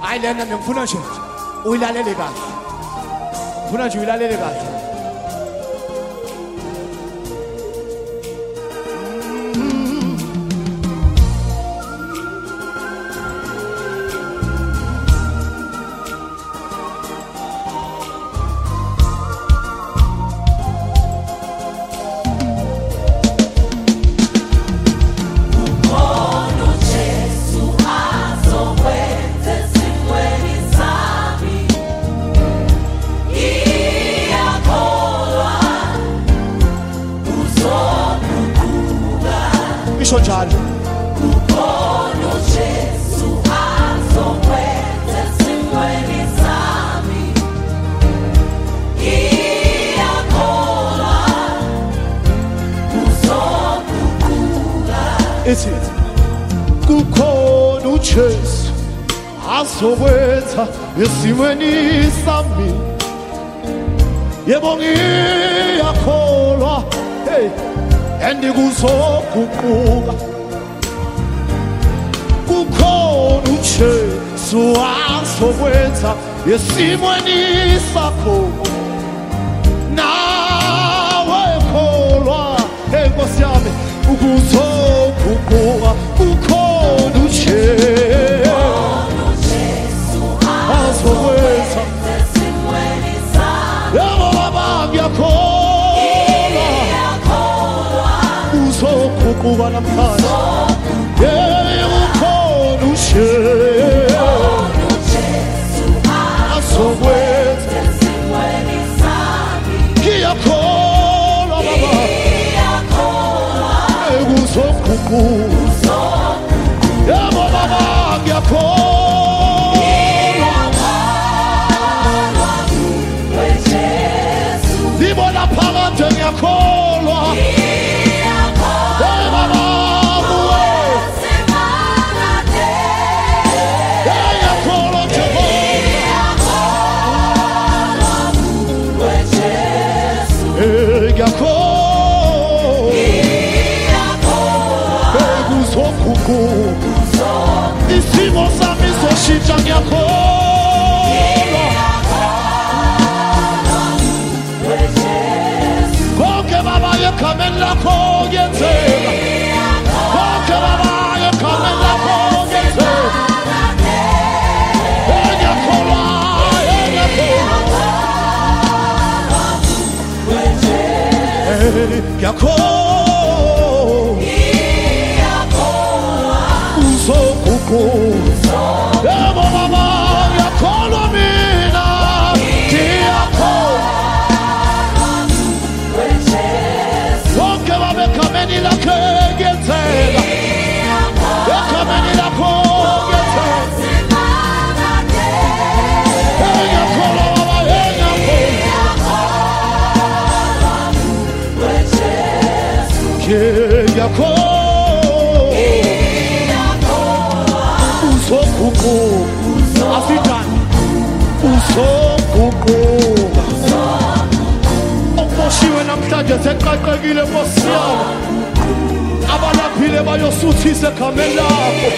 hayi lena ngifuna nje uyilalele kahle. Ngifuna nje uyilalele kahle. Isho njalo. Ukhona uJesu azokwenza esimweni sami. Iyakholwa uzoguquka. Ithi kukhona uJesu azokwenza esimweni sami. Yebo ngiyakholwa. Hey. Endikuzoguquka kukhona uJesu azokwenza esimweni sakho nawe kholwa Nkosi yami ukuzoguquka kukhona uJesu azokwenza esimweni sami. yebo baba ngiyakholwa uzoguquka namhlanje ukhona uJesu azokwenza esimweni sami. ngiyakholwa baba uzoguquka yebo baba ngiyakholwa ngibona phakade ngiyakholwa. Isimo sami soshintsha ngiyakholwa konke baba egameni lakho kuyenzeka konke baba egameni lakho kuyenzeka ngiyakholwa ngiyakholwa yebo baba ngiyakholwa mina ngiyakholwa konke baba egameni lakho kuyenzeka egameni lakho kuyenzeka ngiyakholwa baba ngiyakholwa African uzoguquka okushiwe namhlanje seqaqekile Nkosi yami abalaphile bayosuthisa egameni lakho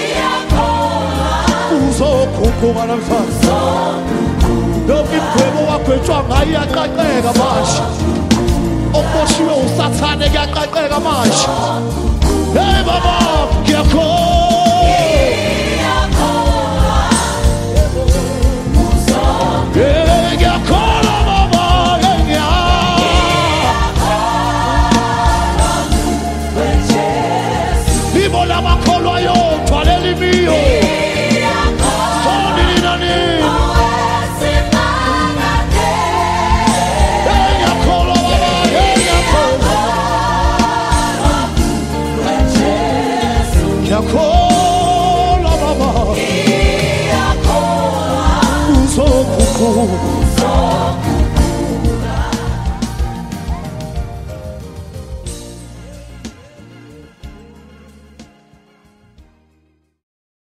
uzoguquka namhlanje lokhu ibhebo wagwetshwa ngayo iyaqaqeka manje okushiwe usathane kuyaqaqeka manje hey baba ngiyakholwa ngiyakholwa baba ngibona abakholwayo thwalela imiyo sonini nani ngiyakholwa baba ngiyakholwa baba uzoguquka